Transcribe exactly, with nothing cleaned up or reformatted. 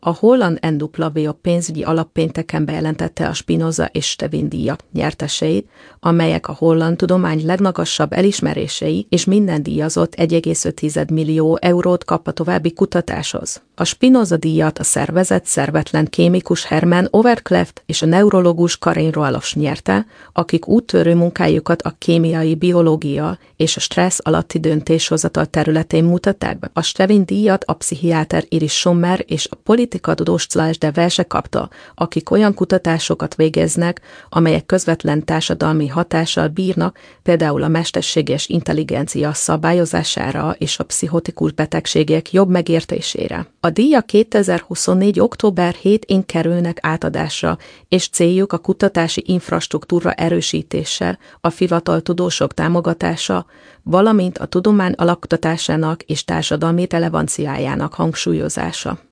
A holland en dupla vé o pénzügyi alap pénteken bejelentette a Spinoza és Stevin díjak nyerteseit, amelyek a holland tudomány legmagasabb elismerései, és minden díjazott egy egész öt millió eurót kap a további kutatáshoz. A Spinoza díjat a szervezett szervetlen kémikus Hermann Overkleft és a neurológus Karin Roalof nyerte, akik úttörő munkájukat a kémiai biológia és a stressz alatti döntéshozatal területén mutatták be. A Stevin díjat a pszichiáter Iris Sommer és a politikatudós Slash de Velse kapta, akik olyan kutatásokat végeznek, amelyek közvetlen társadalmi hatással bírnak, például a mesterséges intelligencia szabályozására és a pszichotikus betegségek jobb megértésére. A díjak kétezer-huszonnégy. október hetedikén kerülnek átadásra, és céljuk a kutatási infrastruktúra erősítése, a fiatal tudósok támogatása, valamint a tudomány alaktatásának és társadalmi relevanciájának hangsúlyozása.